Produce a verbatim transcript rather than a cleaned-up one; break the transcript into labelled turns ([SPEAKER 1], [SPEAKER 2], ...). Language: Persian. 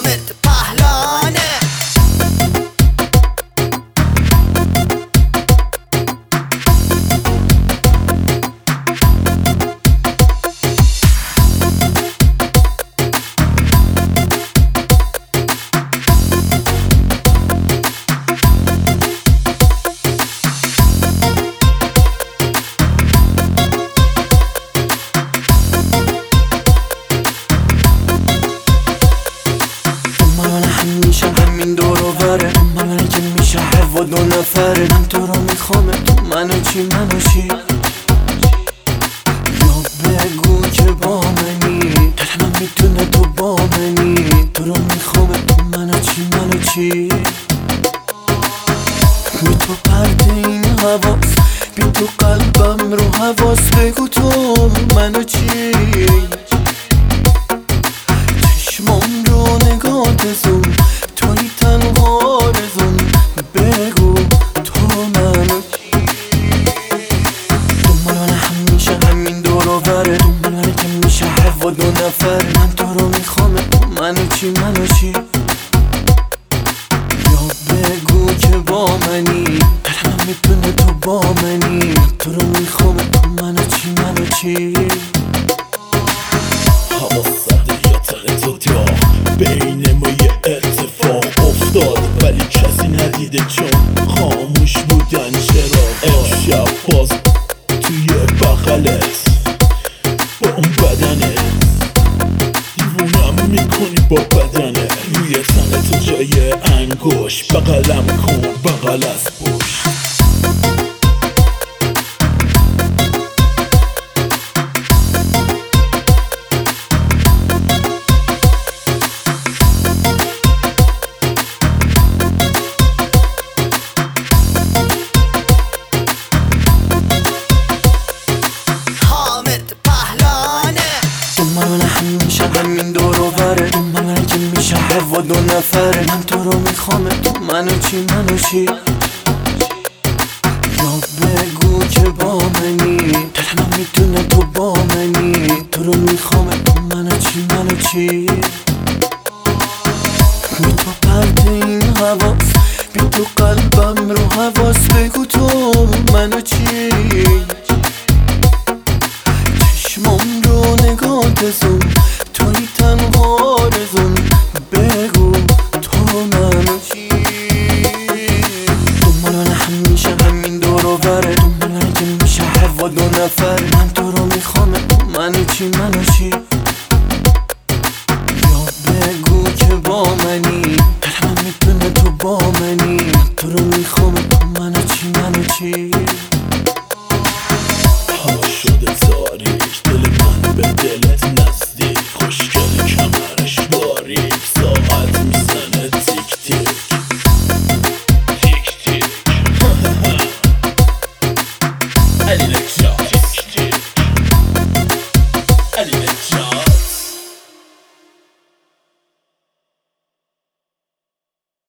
[SPEAKER 1] حامد پهلانه.
[SPEAKER 2] همیشه همین دور و بره، من که میشه هوا دو نفره. من تو رو میخوام، تو منو چی منو چی؟ یا بگو که با منی، دلم میتونه تو با منی. تو رو میخوام، تو منو چی منو چی؟ بی تو پرده این حواس، بی تو قلبم رو حواس. بگو تو منو چی؟ چشمام رو نگاه زون، توی تنها رزون. بگو تو منو چی؟ دنبال همیشه همین دور و بره، دنبال که میشه هوا دو نفر. من تو رو میخوام، منو چی منو چی؟ یا بگو که با منی، دلم میتونه تو با منی. تو رو میخوام، تو منو چی منو چی؟
[SPEAKER 3] بین ما یه اتفاق افتاد ولی کسی ندیده چون خاموش بودن چراغا. امشب باز توی بغلت با اون بدنت دیوونم میکنی با بدنت. روی تن تو جای انگوش بغلم کن بغل از پشت.
[SPEAKER 2] من همیشه همین دور و بره، من که میشه هوا دو نفره. من تو رو میخوام، تو منو چی منو چی؟ یا بگو که با منی، دلم میتونه تو با منی. تو رو میخوام، تو منو چی منو چی؟ بی تو پرده این حواس، بی تو قلبم رو حواس. بگو تو منو چی؟ چشمام رو نگاه زون، توی تنها رزون. بگو تو منو چی؟ دنبال همیشه همین دور و بره، دنبال که میشه هوا دو نفر. من تو رو میخوام، تو منو چی منو چی؟ یا بگو که با منی، دلم میتونه تو با منی. تو رو میخوام، تو منو چی منو چی؟